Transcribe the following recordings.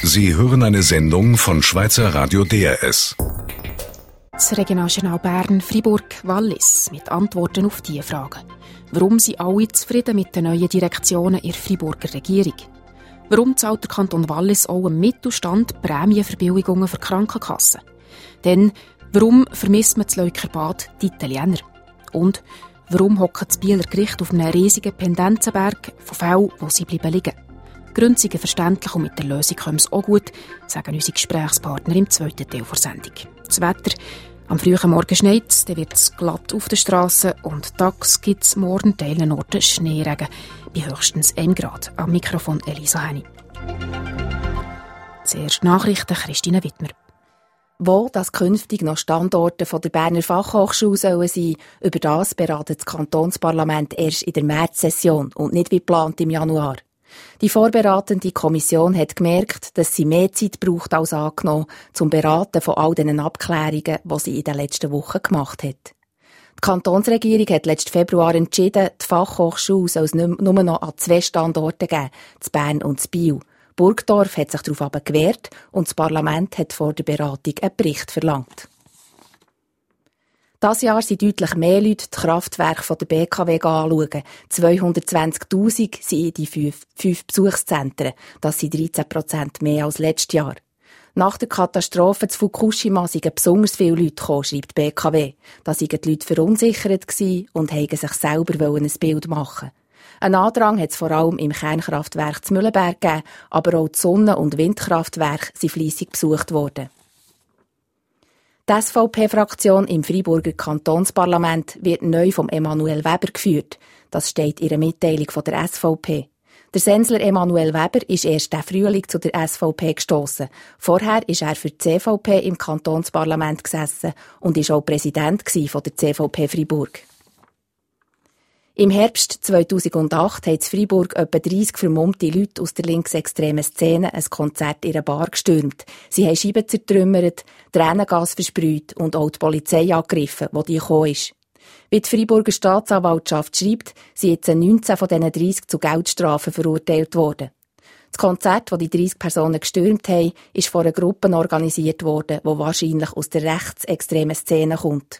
Sie hören eine Sendung von Schweizer Radio DRS. Das Regionaljournal Bern-Fribourg-Wallis mit Antworten auf diese Fragen. Warum sind alle zufrieden mit den neuen Direktionen in der Friburger Regierung? Warum zahlt der Kanton Wallis auch im Mittelstand Prämienverbilligungen für Krankenkassen? Denn warum vermisst man das Leukerbad die Italiener? Und warum hockt das Bieler Gericht auf einem riesigen Pendenzenberg von Fällen, wo sie bleiben liegen? Die Gründe sind verständlich und mit der Lösung kommen es auch gut, sagen unsere Gesprächspartner im zweiten Teil der Sendung. Das Wetter: am frühen Morgen schneit es, dann wird es glatt auf der Straße und tags gibt es morgen Teilen Orten Schneeregen bei höchstens 1 Grad. Am Mikrofon Elisa Henny. Zuerst Nachrichten, Christine Wittmer. Wo das künftig noch Standorte von der Berner Fachhochschule sollen sein, über das beratet das Kantonsparlament erst in der Märzsession und nicht wie geplant im Januar. Die vorberatende Kommission hat gemerkt, dass sie mehr Zeit braucht als angenommen, zum Beraten von all diesen Abklärungen, die sie in den letzten Wochen gemacht hat. Die Kantonsregierung hat letzten Februar entschieden, die Fachhochschule soll es nur noch an 2 Standorte geben, zu Bern und zu Biel. Burgdorf hat sich darauf aber gewehrt und das Parlament hat vor der Beratung einen Bericht verlangt. Dieses Jahr sind deutlich mehr Leute die Kraftwerke der BKW anschauen. 220'000 sind in die 5 Besuchszentren. Das sind 13% mehr als letztes Jahr. Nach der Katastrophe zu Fukushima sind besonders viele Leute gekommen, schreibt die BKW. Da waren die Leute verunsichert und wollten sich selber ein Bild machen. Ein Andrang hat es vor allem im Kernkraftwerk zu Mühlenberg gegeben, aber auch die Sonnen- und Windkraftwerke sind fleissig besucht worden. Die SVP-Fraktion im Freiburger Kantonsparlament wird neu vom Emanuel Weber geführt. Das steht in einer Mitteilung von der SVP. Der Sensler Emanuel Weber ist erst diesen Frühling zu der SVP gestossen. Vorher ist er für die CVP im Kantonsparlament gesessen und ist auch Präsident von der CVP Freiburg. Im Herbst 2008 haben in Freiburg etwa 30 vermummte Leute aus der linksextremen Szene ein Konzert in einer Bar gestürmt. Sie haben Scheiben zertrümmert, Tränengas versprüht und auch die Polizei angegriffen, die gekommen ist. Wie die Freiburger Staatsanwaltschaft schreibt, sind jetzt 19 von diesen 30 zu Geldstrafen verurteilt worden. Das Konzert, das die 30 Personen gestürmt haben, ist von einer Gruppe organisiert worden, die wahrscheinlich aus der rechtsextremen Szene kommt.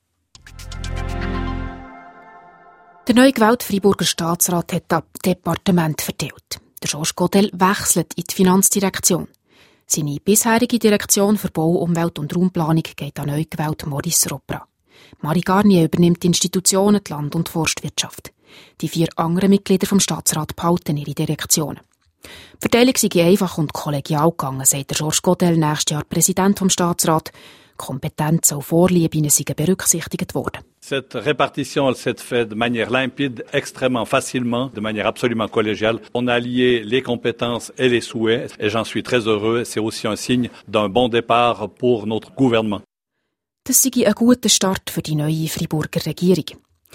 Der neu gewählte Freiburger Staatsrat hat das Departement verteilt. Der Georges Godel wechselt in die Finanzdirektion. Seine bisherige Direktion für Bau, Umwelt und Raumplanung geht an neu gewählt Maurice Ropra. Marie Garnier übernimmt die Institutionen, die Land- und Forstwirtschaft. Die 4 anderen Mitglieder vom Staatsrat behalten ihre Direktionen. Die Verteilung sei einfach und kollegial gegangen, sagt der Georges Godel, nächstes Jahr Präsident vom Staatsrat. Kompetenz und Vorlieben seien berücksichtigt worden. Cette répartition, elle s'est faite de manière limpide, extrêmement facilement, de manière absolument collégiale. On a lié les compétences et les souhaits, et j'en suis très heureux. C'est aussi un signe d'un bon départ pour notre gouvernement. Das sei ein guter Start für die neue Freiburger Regierung.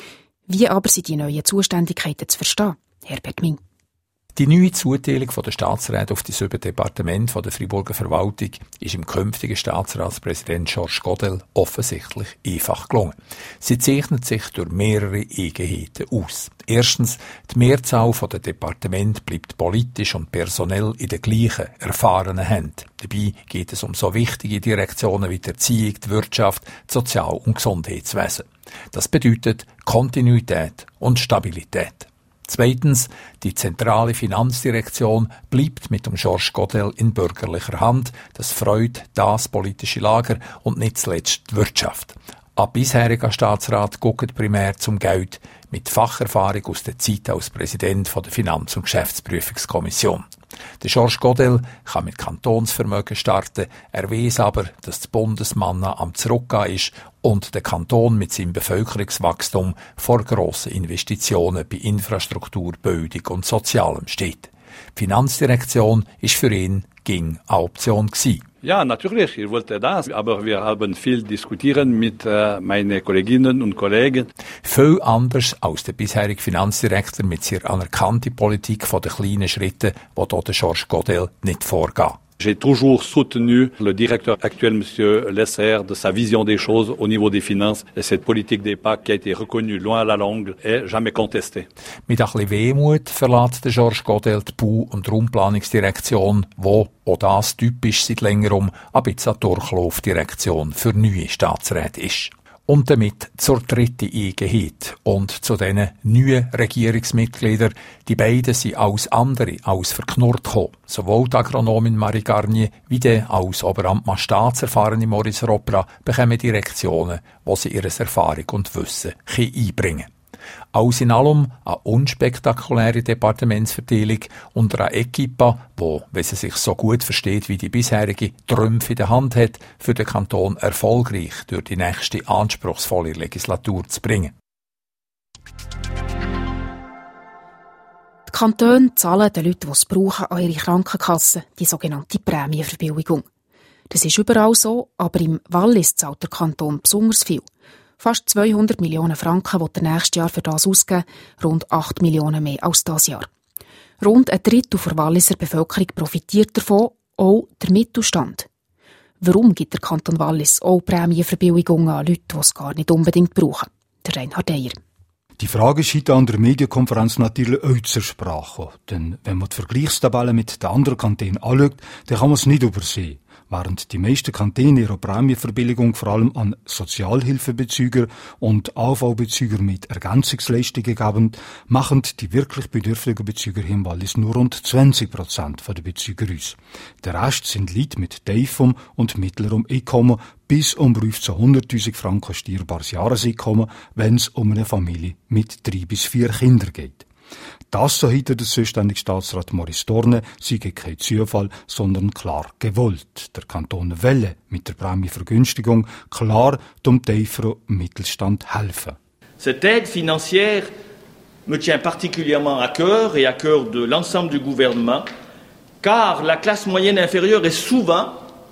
Wie aber sind die neuen Zuständigkeiten zu verstehen? Herbert Ming. Die neue Zuteilung der Staatsräte auf die 7 Departemente der Freiburger Verwaltung ist im künftigen Staatsratspräsident Georges Godel offensichtlich einfach gelungen. Sie zeichnet sich durch mehrere Eigenheiten aus. Erstens, die Mehrzahl der Departemente bleibt politisch und personell in den gleichen, erfahrenen Händen. Dabei geht es um so wichtige Direktionen wie die Erziehung, die Wirtschaft, das Sozial- und Gesundheitswesen. Das bedeutet Kontinuität und Stabilität. Zweitens, die zentrale Finanzdirektion bleibt mit dem Georges Godel in bürgerlicher Hand. Das freut das politische Lager und nicht zuletzt die Wirtschaft. Ein bisheriger Staatsrat guckt primär zum Geld mit Facherfahrung aus der Zeit als Präsident der Finanz- und Geschäftsprüfungskommission. Der Georges Godel kann mit Kantonsvermögen starten, er weiss aber, dass das Bundesmanna am Zurückgehen ist und der Kanton mit seinem Bevölkerungswachstum vor grossen Investitionen bei Infrastruktur, Bildung und Sozialem steht. Die Finanzdirektion ist für ihn eine Option gewesen. Ja, natürlich, ich wollte das, aber wir haben viel diskutieren mit meinen Kolleginnen und Kollegen. Viel anders als der bisherige Finanzdirektor mit seiner anerkannten Politik von den kleinen Schritten, die hier der Georges Godel nicht vorgeht. J'ai toujours soutenu le directeur actuel, M. Lesser, de sa vision des choses au niveau des finances. Et cette politique des PAC qui a été reconnue loin à la longue est jamais contestée. Mit ein bisschen Wehmut verlässt der Georges Godel die Bau- und Raumplanungsdirektion, wo, auch das typisch seit längerem, ein bisschen eine Durchlaufdirektion für neue Staatsräte ist. Und damit zur dritten Einheit und zu diesen neuen Regierungsmitgliedern. Die beiden sind alles andere als verknurrt gekommen. Sowohl die Agronomin Marie Garnier wie der als Oberamtmann staatserfahrene Maurice Ropra bekommen Direktionen, wo sie ihre Erfahrung und Wissen einbringen können. Alles in allem eine unspektakuläre Departementsverteilung unter einer Equipe, die, wenn sie sich so gut versteht wie die bisherige, Trümpfe in der Hand hat, für den Kanton erfolgreich durch die nächste anspruchsvolle Legislatur zu bringen. Die Kantone zahlen den Leuten, die es brauchen, an ihre Krankenkasse, die sogenannte Prämienverbilligung. Das ist überall so, aber im Wallis zahlt der Kanton besonders viel. Fast 200 Millionen Franken wird er nächstes Jahr für das ausgeben, rund 8 Millionen mehr als dieses Jahr. Rund ein Drittel der Walliser Bevölkerung profitiert davon, auch der Mittelstand. Warum gibt der Kanton Wallis auch Prämienverbilligungen an Leute, die es gar nicht unbedingt brauchen? Der Reinhard Eyer. Die Frage ist heute an der Medienkonferenz natürlich auch zur Sprache. Denn wenn man die Vergleichstabellen mit den anderen Kantonen anschaut, dann kann man es nicht übersehen. Während die meisten Kantone ihre Prämienverbilligung vor allem an Sozialhilfebezüger und AV-Bezüger mit Ergänzungsleistungen geben, machen die wirklich bedürftigen Bezüger im Wallis nur rund 20% der Bezüger aus. Der Rest sind Leute mit tiefem und mittlerem Einkommen bis um 100.000 Franken steuerbares Jahreseinkommen, wenn es um eine Familie mit 3 bis 4 Kindern geht. Das, so hinter der zuständige Staatsrat Maurice Dorne, sei kein Zufall, sondern klar gewollt. Der Kanton will mit der Prämienvergünstigung klar dem tieferen Mittelstand helfen. Cette aide financière me tient particulièrement à cœur et à cœur de l'ensemble du gouvernement, car la classe moyenne inférieure est souvent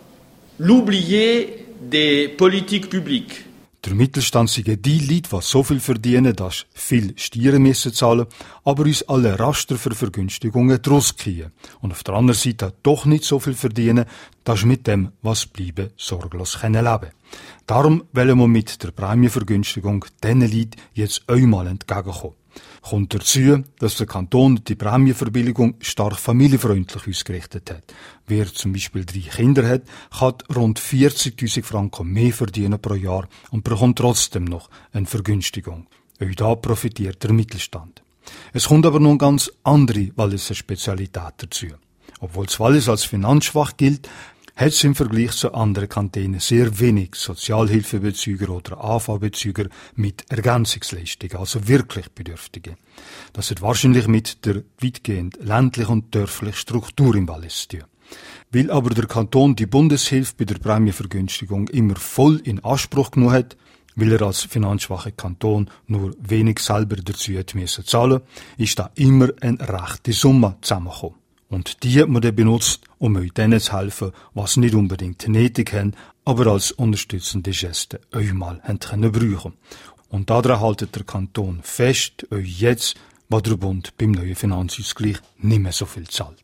l'oubliée des politiques publiques. Der Mittelstand sind die Leute, die so viel verdienen, dass viel Steuern müssen zahlen, aber uns alle Raster für Vergünstigungen draus kriegen. Und auf der anderen Seite doch nicht so viel verdienen, dass mit dem, was bleiben, sorglos leben können. Darum wollen wir mit der Prämienvergünstigung diesen Leuten jetzt einmal entgegenkommen. Kommt dazu, dass der Kanton die Prämienverbilligung stark familienfreundlich ausgerichtet hat. Wer zum Beispiel 3 Kinder hat, kann rund 40.000 Franken mehr verdienen pro Jahr und bekommt trotzdem noch eine Vergünstigung. Auch da profitiert der Mittelstand. Es kommt aber noch eine ganz andere Walliser Spezialität dazu. Obwohl das Wallis als finanzschwach gilt, hat es im Vergleich zu anderen Kantonen sehr wenig Sozialhilfebezüger oder AV-Bezüger mit Ergänzungsleistungen, also wirklich Bedürftige. Das hat wahrscheinlich mit der weitgehend ländlichen und dörflichen Struktur im Wallis zu tun. Weil aber der Kanton die Bundeshilfe bei der Prämienvergünstigung immer voll in Anspruch genommen hat, weil er als finanzschwacher Kanton nur wenig selber dazu hat müssen zahlen, ist da immer eine rechte Summe zusammengekommen. Und die hat man dann benutzt, um euch denen zu helfen, was nicht unbedingt nötig haben, aber als unterstützende Geste euch mal können brauchen. Und daran haltet der Kanton fest, euch jetzt, wo der Bund beim neuen Finanzausgleich nicht mehr so viel zahlt.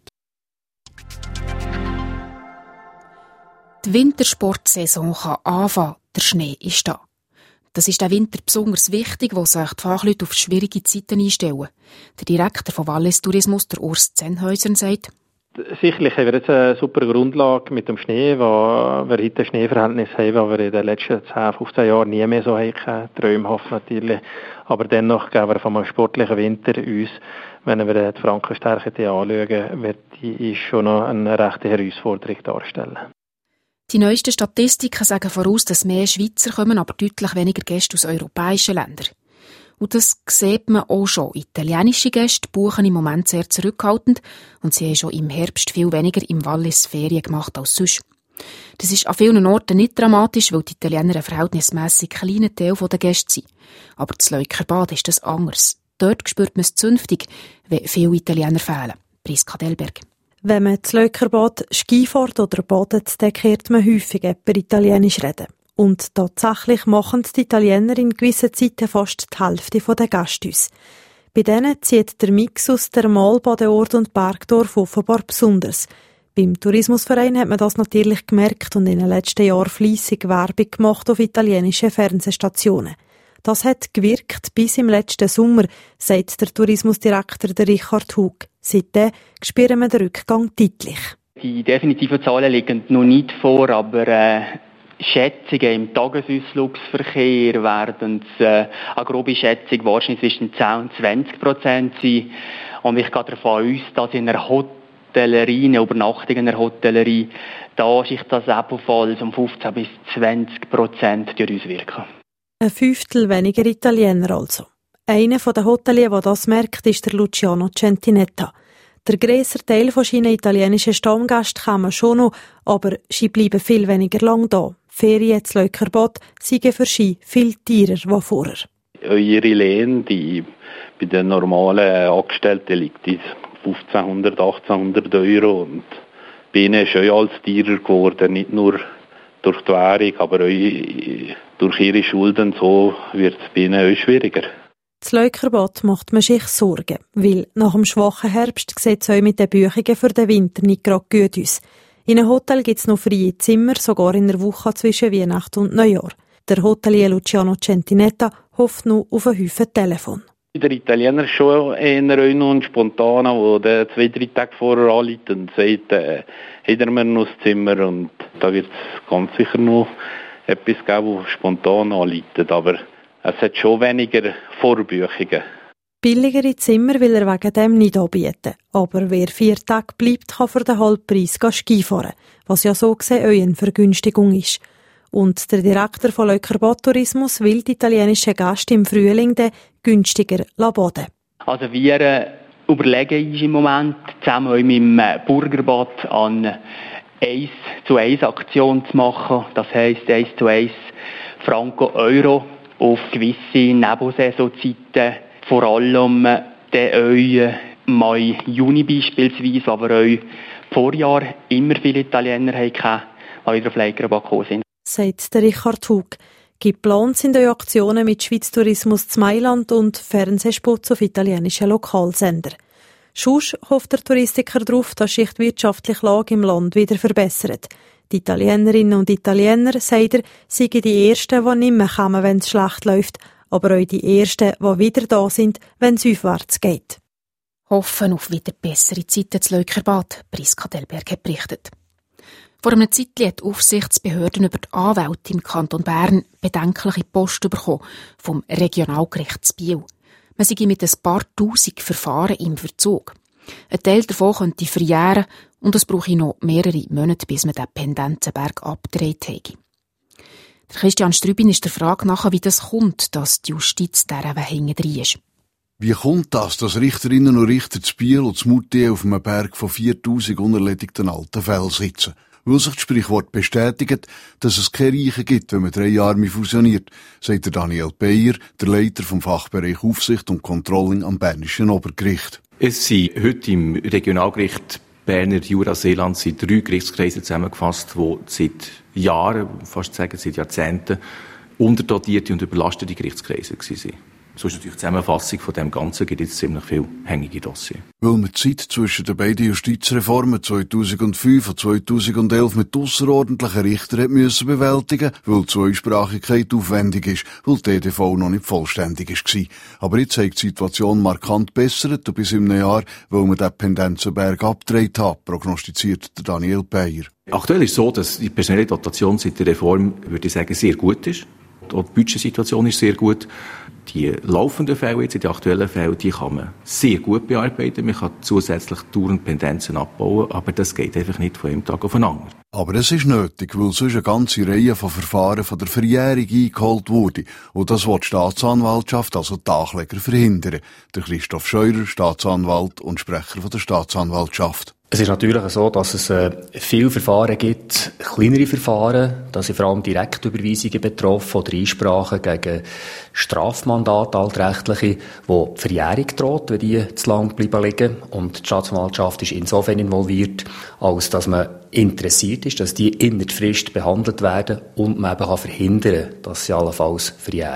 Die Wintersportsaison kann anfangen, der Schnee ist da. Das ist der Winter besonders wichtig, wo sich die Fachleute auf schwierige Zeiten einstellen. Der Direktor von Wallis Tourismus, der Urs Zenhäuser, sagt: Sicherlich haben wir jetzt eine super Grundlage mit dem Schnee, wo wir heute ein Schneeverhältnis haben, das wir in den letzten 10, 15 Jahren nie mehr so hatten. Träumhaft natürlich. Aber dennoch geben wir von einem sportlichen Winter uns, wenn wir die Frankenstärke anschauen, wird die schon noch eine rechte Herausforderung darstellen. Die neuesten Statistiken sagen voraus, dass mehr Schweizer kommen, aber deutlich weniger Gäste aus europäischen Ländern. Und das sieht man auch schon. Italienische Gäste buchen im Moment sehr zurückhaltend und sie haben schon im Herbst viel weniger im Wallis Ferien gemacht als sonst. Das ist an vielen Orten nicht dramatisch, weil die Italiener ein verhältnismässig kleiner Teil der Gäste sind. Aber das Leukerbad ist das anders. Dort spürt man es zünftig, wenn viele Italiener fehlen. Priska Delberg. Wenn man das Leukerbad Ski fährt oder badet, dann hört man häufig jemand Italienisch reden. Und tatsächlich machen die Italiener in gewissen Zeiten fast die Hälfte der Gäste aus. Bei denen zieht der Mix aus Thermalbadeort und Bergdorf offenbar besonders. Beim Tourismusverein hat man das natürlich gemerkt und in den letzten Jahren fleissig Werbung gemacht auf italienische Fernsehstationen. Das hat gewirkt bis im letzten Sommer, sagt der Tourismusdirektor Richard Hug. Seitdem spüren wir den Rückgang deutlich. Die definitiven Zahlen liegen noch nicht vor, aber Schätzungen im Tagesausflugsverkehr werden eine grobe Schätzung wahrscheinlich zwischen 10 und 20% sein. Und ich gehe davon aus, dass in einer Hotellerie, eine Übernachtung in einer Hotellerie, da sich das ebenfalls um 15 bis 20% auswirken. Ein Fünftel weniger Italiener also. Einer der Hoteliers, der das merkt, ist der Luciano Centinetta. Der grösser Teil von seinen italienischen Stammgästen kommen schon noch, aber sie bleiben viel weniger lang da. Ferien zu Leukerbad seien für sie viel teurer als vorher. Eure Lehne, die bei den normalen Angestellten liegt, ist 1500, 1800 Euro. Und bei ihnen ist euch alles teurer geworden, nicht nur durch die Währung, aber durch ihre Schulden, so wird es bei ihnen auch schwieriger. Das Leukerbad macht man sich Sorgen, weil nach dem schwachen Herbst sieht es euch mit den Buchungen für den Winter nicht gerade gut aus. In einem Hotel gibt es noch freie Zimmer, sogar in der Woche zwischen Weihnachten und Neujahr. Der Hotelier Luciano Centinetta hofft noch auf einen Haufen Telefon. Der Italiener ist schon eher noch ein Spontaner, der 2-3 Tage vorher anruft und sagt, hätten wir noch das Zimmer. Und da wird es ganz sicher noch etwas geben, das spontan anruft. Aber es hat schon weniger Vorbuchungen. Billigere Zimmer will er wegen dem nicht anbieten. Aber wer 4 Tage bleibt, kann für den Halbpreis Ski fahren, was ja so gesehen auch eine Vergünstigung ist. Und der Direktor von Leukerbad Tourismus will die italienischen Gäste im Frühling günstiger baden. Also wir überlegen uns im Moment zusammen mit dem Burgerbad an 1:1 Aktion zu machen. Das heisst 1:1 Franco-Euro auf gewisse Nebensaisonzeiten. Vor allem den Mai, Juni beispielsweise, aber auch im Vorjahr immer viele Italiener hatten, die wieder auf Leukerbad gekommen sind. Sagt der Richard Hug. Geplant sind auch Aktionen mit Schweiz Tourismus zu Mailand und Fernsehspots auf italienischen Lokalsender. Sonst hofft der Touristiker darauf, dass sich die wirtschaftliche Lage im Land wieder verbessert. Die Italienerinnen und Italiener, sagt er, seien die Ersten, die nicht mehr kommen, wenn es schlecht läuft, aber auch die Ersten, die wieder da sind, wenn es aufwärts geht. Hoffen auf wieder bessere Zeiten zu Leukerbad, Priska Delberg hat berichtet. Vor einer Zeit hat die Aufsichtsbehörden über die Anwälte im Kanton Bern bedenkliche Post bekommen vom Regionalgericht zu Biel. Man sei mit ein paar Tausend Verfahren im Verzug. Ein Teil davon könnte verjähren und es brauche noch mehrere Monate, bis man den Pendenzenberg abgedreht hätte. Christian Strübin ist der Frage nach, wie das kommt, dass die Justiz dieser hintendrein ist. Wie kommt das, dass Richterinnen und Richter zu Biel und zu Moutier auf einem Berg von 4000 unerledigten alten Fällen sitzen? Weil sich das Sprichwort bestätigt, dass es keine Reiche gibt, wenn man 3 Arme fusioniert, sagt der Daniel Peyer, der Leiter vom Fachbereich Aufsicht und Controlling am Bernischen Obergericht. Es sind heute im Regionalgericht Berner Jura-Seeland 3 Gerichtskreise zusammengefasst, die seit Jahren, fast sagen seit Jahrzehnten, unterdotierte und überlastete Gerichtskreise waren. So ist natürlich die Zusammenfassung von dem Ganzen, gibt jetzt ziemlich viel hängige Dossiers. Weil man die Zeit zwischen den beiden Justizreformen 2005 und 2011 mit ausserordentlichen Richtern müssen bewältigen, weil die Zweisprachigkeit aufwendig ist, weil die EDV noch nicht vollständig war. Aber jetzt hat die Situation markant bessert und bis in einem Jahr, weil man den Pendenzenberg abgedreht hat, prognostiziert der Daniel Peyer. Aktuell ist es so, dass die personelle Dotation seit der Reform, würde ich sagen, sehr gut ist. Auch die Budgetsituation ist sehr gut. Die laufenden Fälle, jetzt die aktuellen Fälle, die kann man sehr gut bearbeiten. Man kann zusätzlich dauernd Pendenzen abbauen, aber das geht einfach nicht von einem Tag auf den anderen. Aber es ist nötig, weil sonst eine ganze Reihe von Verfahren von der Verjährung eingeholt wurde. Und das will die Staatsanwaltschaft, also die Ankläger, verhindern. Der Christoph Scheurer, Staatsanwalt und Sprecher von der Staatsanwaltschaft. Es ist natürlich so, dass es viele Verfahren gibt, kleinere Verfahren, da sind vor allem Direktüberweisungen betroffen oder Einsprachen gegen Strafmandate, altrechtliche, wo die Verjährung droht, wenn die zu lang bleiben liegen. Und die Staatsanwaltschaft ist insofern involviert, als dass man interessiert ist, dass die in der Frist behandelt werden und man eben kann verhindern, dass sie allenfalls verjähren.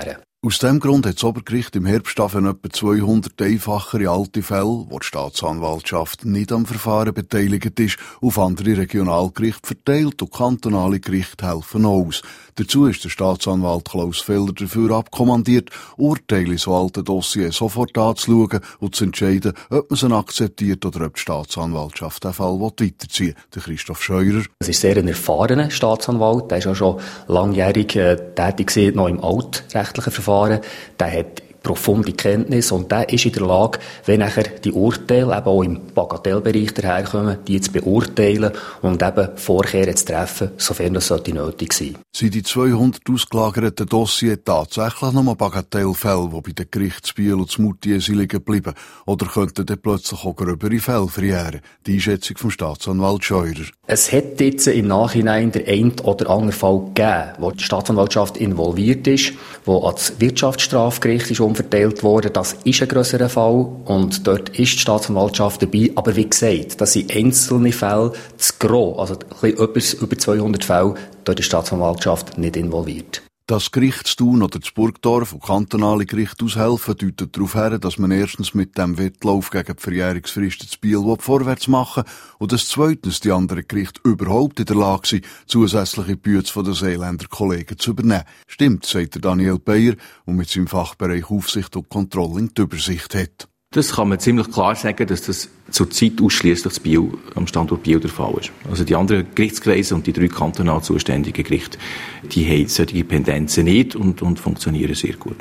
Aus diesem Grund hat das Obergericht im Herbst etwa 200 einfachere alte Fälle, wo die Staatsanwaltschaft nicht am Verfahren beteiligt ist, auf andere Regionalgerichte verteilt und kantonale Gerichte helfen aus. Dazu ist der Staatsanwalt Klaus Feller dafür abkommandiert, Urteile in so alten Dossiers sofort anzuschauen und zu entscheiden, ob man sie akzeptiert oder ob die Staatsanwaltschaft den Fall weiterziehen will. Der Christoph Scheurer. Es ist sehr ein erfahrener Staatsanwalt, der ist auch schon langjährig tätig gewesen, noch im altrechtlichen Verfahren. Der hat profunde Kenntnis und der ist in der Lage, wenn nachher die Urteile eben auch im Bagatellbereich daherkommen, die zu beurteilen und eben Vorkehrungen zu treffen, sofern das nötig sein. Sind die 200 ausgelagerten Dossiers tatsächlich nur Bagatellfälle, die bei den Gerichtsbiel und Moutier liegen geblieben? Oder könnten dann plötzlich auch gröbere Fälle verjähren? Die Einschätzung vom Staatsanwalt Scheurer. Es hat jetzt im Nachhinein der ein oder andere Fall gegeben, wo die Staatsanwaltschaft involviert ist, wo ans Wirtschaftsstrafgericht ist umverteilt worden. Das ist ein grösserer Fall und dort ist die Staatsanwaltschaft dabei. Aber wie gesagt, das sind einzelne Fälle, das Gros, also über 200 Fälle, dort ist die Staatsanwaltschaft nicht involviert. Das Gerichtstun oder das Burgdorf und kantonale Gerichte aushelfen, deutet darauf her, dass man erstens mit dem Wettlauf gegen die Verjährungsfristen zu Biel vorwärts machen und dass zweitens die anderen Gerichte überhaupt in der Lage sind, zusätzliche Bücher von den Seeländer Kollegen zu übernehmen. Stimmt, sagt Daniel Beyer, und mit seinem Fachbereich Aufsicht und Controlling die Übersicht hat. Das kann man ziemlich klar sagen, dass das zurzeit ausschliesslich am Standort Biel der Fall ist. Also die anderen Gerichtskreise und die 3 kantonal zuständigen Gerichte, die haben solche Pendenzen nicht und funktionieren sehr gut.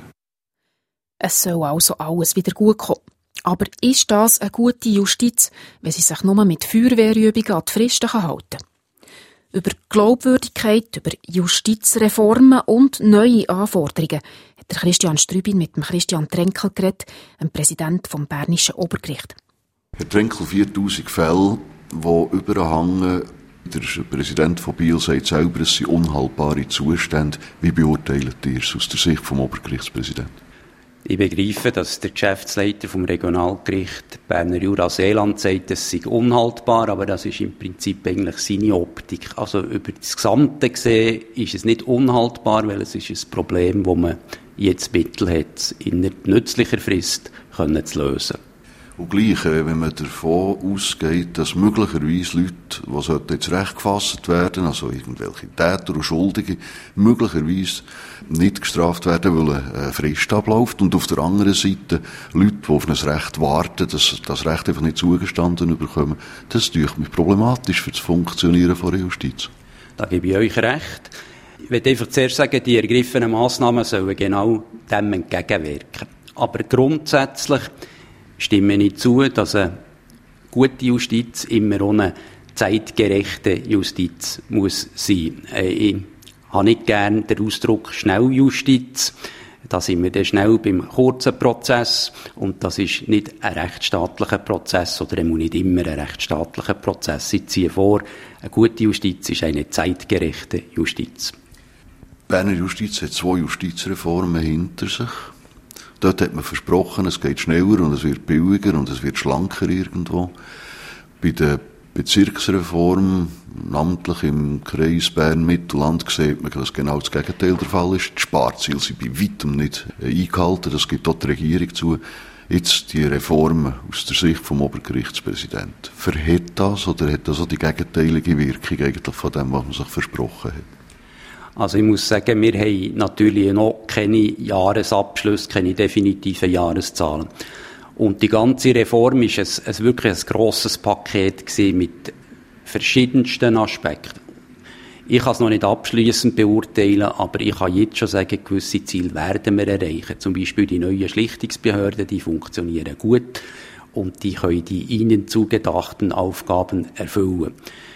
Es soll also alles wieder gut kommen. Aber ist das eine gute Justiz, wenn sie sich nur mit Feuerwehrübungen an die Fristen halten kann? Über Glaubwürdigkeit, über Justizreformen und neue Anforderungen hat der Christian Strübin mit dem Christian Trenkel geredet, dem Präsident vom Bernischen Obergericht. Herr Trenkel, 4000 Fälle, die überhängen. Der Präsident von Biel sagt selber, es sind unhaltbare Zustände. Wie beurteilt ihr es aus der Sicht vom Obergerichtspräsidenten? Ich begreife, dass der Geschäftsleiter vom Regionalgericht Berner Jura-Seeland sagt, es sei unhaltbar, aber das ist im Prinzip eigentlich seine Optik. Also über das Gesamte gesehen ist es nicht unhaltbar, weil es ist ein Problem, das man jetzt Mittel hat, in nützlicher Frist zu lösen. Und gleich, wenn man davon ausgeht, dass möglicherweise Leute, die jetzt Recht gefasst werden, also irgendwelche Täter und Schuldige, möglicherweise nicht gestraft werden, weil eine Frist abläuft. Und auf der anderen Seite Leute, die auf ein Recht warten, dass das Recht einfach nicht zugestanden bekommen, das ist natürlich problematisch für das Funktionieren der Justiz. Da gebe ich euch recht. Ich möchte einfach zuerst sagen, die ergriffenen Massnahmen sollen genau dem entgegenwirken. Aber grundsätzlich stimme ich zu, dass eine gute Justiz immer ohne zeitgerechte Justiz muss sein. Ich habe nicht gern den Ausdruck Schnelljustiz. Da sind wir dann schnell beim kurzen Prozess und das ist nicht ein rechtsstaatlicher Prozess oder nicht immer ein rechtsstaatlicher Prozess. Ich ziehe vor, eine gute Justiz ist eine zeitgerechte Justiz. Die Berner Justiz hat 2 Justizreformen hinter sich. Dort hat man versprochen, es geht schneller und es wird billiger und es wird schlanker irgendwo. Bei der Bezirksreform, namentlich im Kreis Bern-Mittelland, sieht man, dass genau das Gegenteil der Fall ist. Die Sparziele sind bei weitem nicht eingehalten, das gibt auch die Regierung zu. Jetzt die Reformen aus der Sicht vom Obergerichtspräsidenten. Verhält das oder hat das auch die gegenteilige Wirkung eigentlich von dem, was man sich versprochen hat? Also ich muss sagen, wir haben natürlich noch keine Jahresabschlüsse, keine definitiven Jahreszahlen. Und die ganze Reform ist wirklich ein grosses Paket gewesen mit verschiedensten Aspekten. Ich kann es noch nicht abschliessend beurteilen, aber ich kann jetzt schon sagen, gewisse Ziele werden wir erreichen. Zum Beispiel die neuen Schlichtungsbehörden, die funktionieren gut und die können die ihnen zugedachten Aufgaben erfüllen.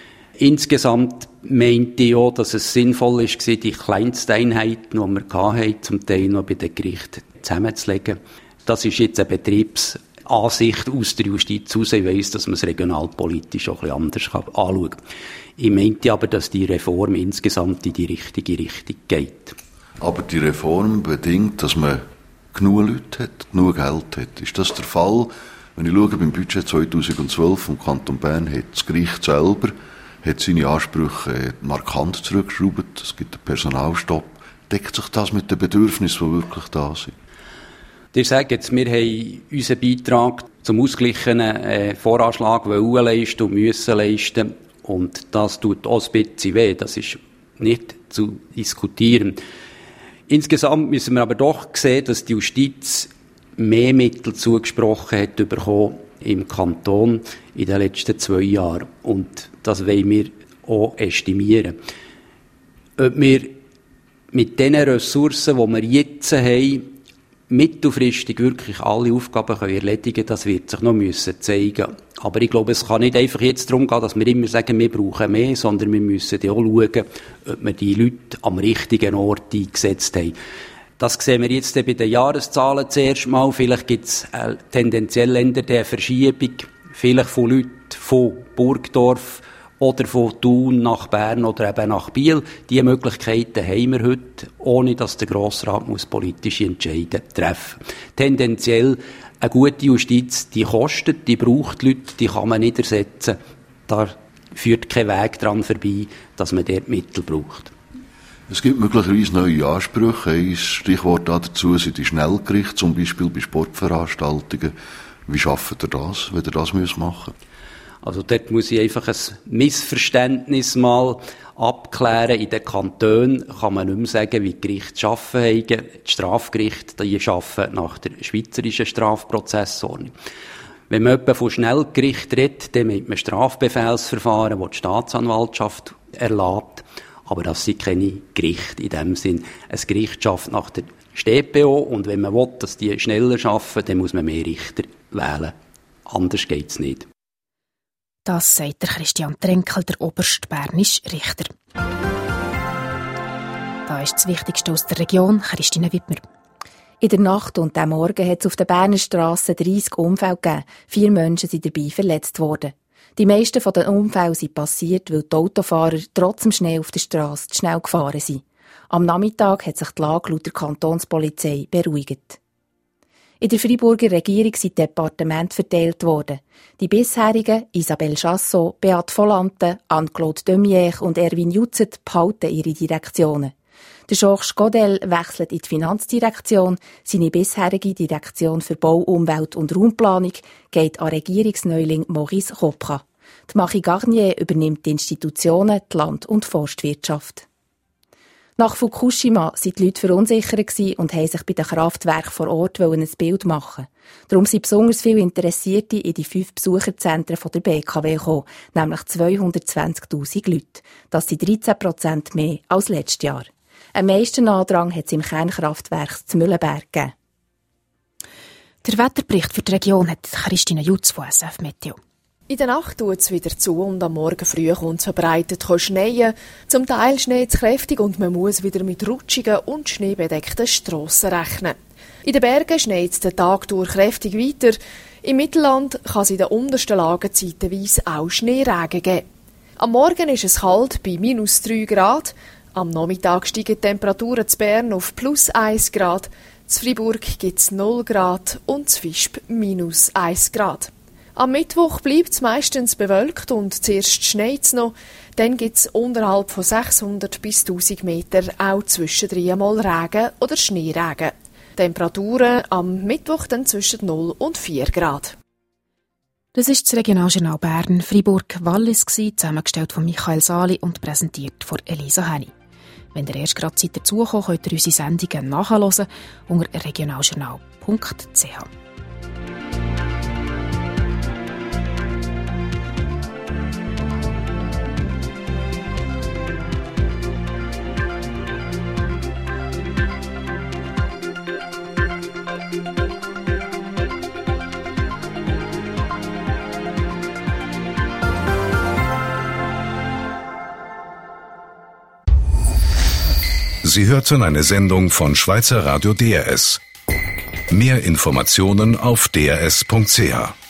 Insgesamt meinte ich auch, dass es sinnvoll ist, die Kleinsteinheiten, die wir hatten, zum Teil noch bei den Gerichten zusammenzulegen. Das ist jetzt eine Betriebsansicht aus der Justiz heraus. Ich weiss, dass man es regionalpolitisch auch ein bisschen anders anschauen kann. Ich meinte aber, dass die Reform insgesamt in die richtige Richtung geht. Aber die Reform bedingt, dass man genug Leute hat, genug Geld hat. Ist das der Fall? Wenn ich schaue, beim Budget 2012 vom Kanton Bern hat das Gericht selber seine Ansprüche markant zurückgeschraubt. Es gibt einen Personalstopp. Deckt sich das mit den Bedürfnissen, die wirklich da sind? Ihr sagt jetzt, wir haben unseren Beitrag zum ausgeglichenen Voranschlag leisten und müssen leisten. Und das tut auch ein bisschen weh. Das ist nicht zu diskutieren. Insgesamt müssen wir aber doch sehen, dass die Justiz mehr Mittel zugesprochen hat bekommen im Kanton in den letzten 2 Jahren. Und das wollen wir auch estimieren. Ob wir mit den Ressourcen, die wir jetzt haben, mittelfristig wirklich alle Aufgaben erledigen können, das wird sich noch zeigen. Aber ich glaube, es kann nicht einfach jetzt darum gehen, dass wir immer sagen, wir brauchen mehr, sondern wir müssen auch schauen, ob wir die Leute am richtigen Ort eingesetzt haben. Das sehen wir jetzt bei den Jahreszahlen zuerst mal. Vielleicht gibt es tendenziell eine Verschiebung, vielleicht von Leuten von Burgdorf oder von Thun nach Bern oder eben nach Biel. Diese Möglichkeiten haben wir heute, ohne dass der Grossrat politische Entscheide treffen muss. Tendenziell eine gute Justiz, die kostet, die braucht Leute, die kann man nicht ersetzen. Da führt kein Weg dran vorbei, dass man dort Mittel braucht. Es gibt möglicherweise neue Ansprüche. Ein Stichwort dazu sind die Schnellgerichte, zum Beispiel bei Sportveranstaltungen. Wie schafft ihr das, wenn ihr das machen müsst? Also dort muss ich einfach ein Missverständnis mal abklären. In den Kantonen kann man nicht mehr sagen, wie die Gerichte arbeiten. Die Strafgerichte, die arbeiten nach der schweizerischen Strafprozessordnung. Wenn man etwa von Schnellgericht redet, dann meint man Strafbefehlsverfahren, das die Staatsanwaltschaft erlaubt. Aber das sind keine Gerichte in dem Sinn. Ein Gericht schafft nach der StPO und wenn man will, dass die schneller arbeiten, dann muss man mehr Richter wählen. Anders geht's nicht. Das sagt der Christian Trenkel, der oberstbernische Richter. Da ist das Wichtigste aus der Region. Christine Wittmer. In der Nacht und am Morgen hat es auf den Berner Strassen 30 Unfälle gegeben. 4 Menschen sind dabei verletzt worden. Die meisten von den Unfällen sind passiert, weil die Autofahrer trotz dem Schnee auf der Strasse zu schnell gefahren sind. Am Nachmittag hat sich die Lage laut der Kantonspolizei beruhigt. In der Freiburger Regierung sind Departemente verteilt worden. Die bisherigen, Isabelle Chassot, Beat Volante, Anne-Claude Demier und Erwin Jutzet, behalten ihre Direktionen. Der Georges Godel wechselt in die Finanzdirektion. Seine bisherige Direktion für Bau, Umwelt und Raumplanung geht an Regierungsneuling Maurice Kopka. Die Marie Garnier übernimmt die Institutionen, die Land- und Forstwirtschaft. Nach Fukushima waren die Leute verunsichert und haben sich bei den Kraftwerken vor Ort ein Bild machen. Darum sind besonders viele Interessierte in die 5 Besucherzentren der BKW gekommen, nämlich 220'000 Leute. Das sind 13% mehr als letztes Jahr. Am meisten Andrang hat es im Kernkraftwerk zu Mühlenberg gegeben. Der Wetterbericht für die Region hat Christine Jutz von SF Meteo. In der Nacht tut es wieder zu und am Morgen früh kommt es verbreitet schneien. Zum Teil schneit es kräftig und man muss wieder mit rutschigen und schneebedeckten Strassen rechnen. In den Bergen schneit es den Tag durch kräftig weiter. Im Mittelland kann es in den untersten Lagen zeitweise auch Schneeregen geben. Am Morgen ist es kalt bei -3 Grad. Am Nachmittag steigen die Temperaturen zu Bern auf +1 Grad. Zu Freiburg gibt es 0 Grad und zu Visp -1 Grad. Am Mittwoch bleibt es meistens bewölkt und zuerst schneit es noch. Dann gibt es unterhalb von 600 bis 1000 Meter auch zwischendrin mal Regen oder Schneeregen. Temperaturen am Mittwoch dann zwischen 0 und 4 Grad. Das ist das Regionaljournal Bern, Freiburg, Wallis, zusammengestellt von Michael Sali und präsentiert von Elisa Henny. Wenn ihr erst gerade Zeit dazukommt, könnt ihr unsere Sendungen nachhören unter regionaljournal.ch. Sie hörten eine Sendung von Schweizer Radio DRS. Mehr Informationen auf drs.ch.